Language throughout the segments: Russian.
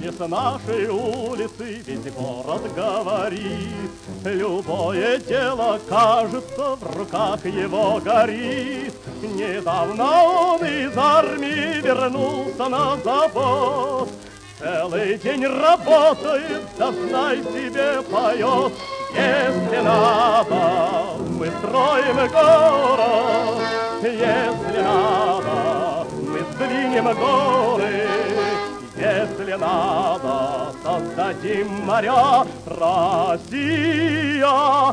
Ныне с нашей улицы весь город говорит, любое дело, кажется, в руках его горит. Недавно он из армии вернулся на завод, целый день работает, да знай себе поет. Если надо, мы строим город, если надо, мы сдвинем горы, если надо, создадим моря. Россия,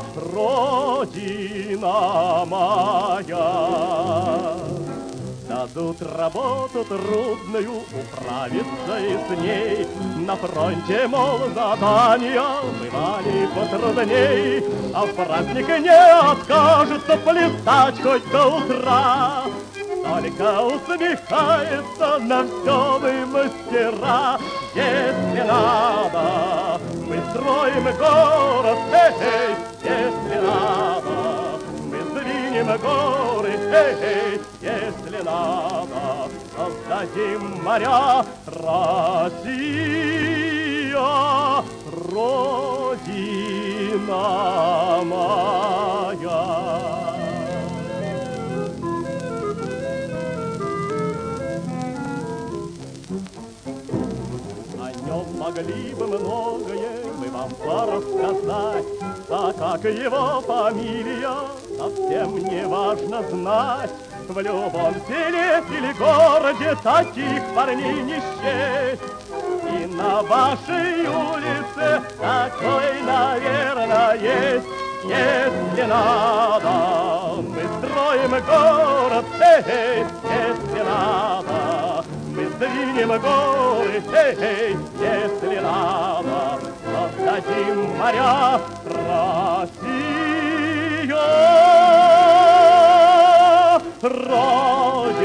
Родина моя. Дадут работу трудную, управиться и с ней. На фронте, мол, задания бывали потрудней, а в праздник не откажется плясать хоть до утра. Только усмехается на все мы мастера. Если надо, мы строим город, эй, если надо, мы сдвинем горы, эй, если надо, создадим моря. Россия, Родина моя. Могли бы многое мы вам порассказать, а как его фамилия, совсем не важно знать. В любом селе или городе таких парней не счесть. И на вашей улице такой, наверное, есть. Если надо, мы строим город, эй, если надо, мы сдвинем горы, эй, если надо, создадим моря. Россия, Родина